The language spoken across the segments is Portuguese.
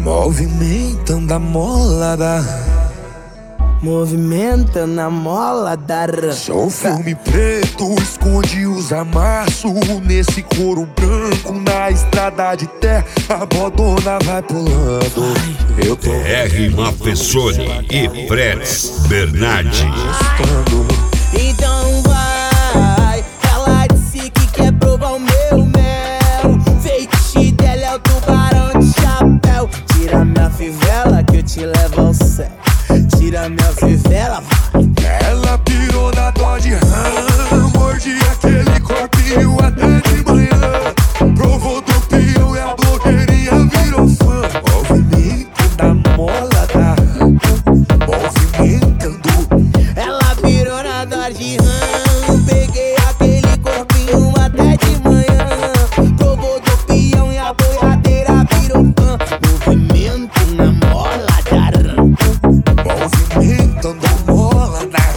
Movimentando a molada, movimentando a mola da sou filme preto, esconde os amassos. Nesse couro branco, na estrada de terra, a bodona vai pulando. Eu tô R. Mafessoni e Freds Bernardi. Então vai, ela disse que quer provar o meu mel. Feitiço dela é o tubarão de chapéu. Tira minha fivela que eu te levo ao céu. Tira minha fivela, vai. Ela pirou na Dodge Ram, morde aquele corpinho até de manhã. Provou do peão e a blogueirinha virou fã. Movimento da molada, movimentando. Ela pirou na Dodge Ram, peguei aquele corpinho até de manhã. Provou do peão e a boiadeira virou fã. Movimento na mola da Ram, movimentando a mola da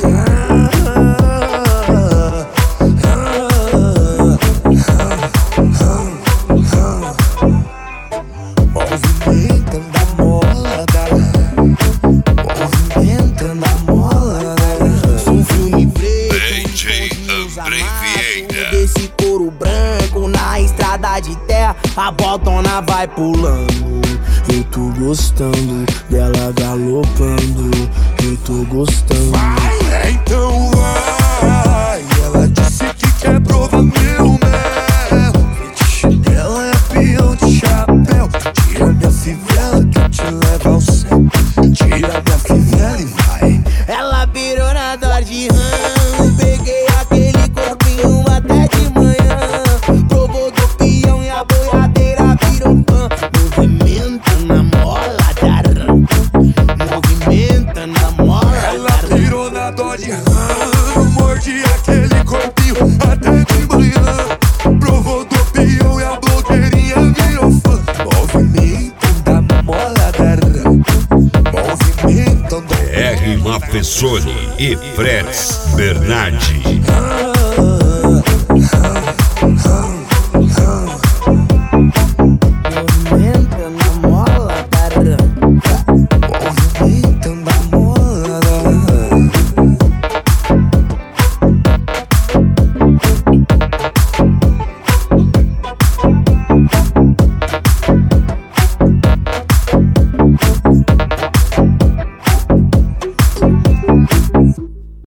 movimentando a mola da movimentando a mola da sou um filme preto, DJ André Vieira. desse couro branco na estrada de terra, a botona vai pulando. Eu tô gostando dela galopando. Eu tô gostando. vai, então vai. Ela disse que quer provar meu mel. Fetiche dela é peão de chapéu. Tira minha fivela que eu te levo ao céu. Tira minha fivela e vai. Ela pirou na Dodge Ram, peguei aquele corpinho até de manhã. Provou do peão e a boiadeira virou fã. Movimenta na mola da Ram, movimenta na mola Ela da Ram. pirou na Dodge Ram, morde aquele corpinho até de manhã. Provou do peão e a blogueirinha virou fã. Movimentando a mola da Ram, movimentando R. Mafessoni e Freds Bernardi. a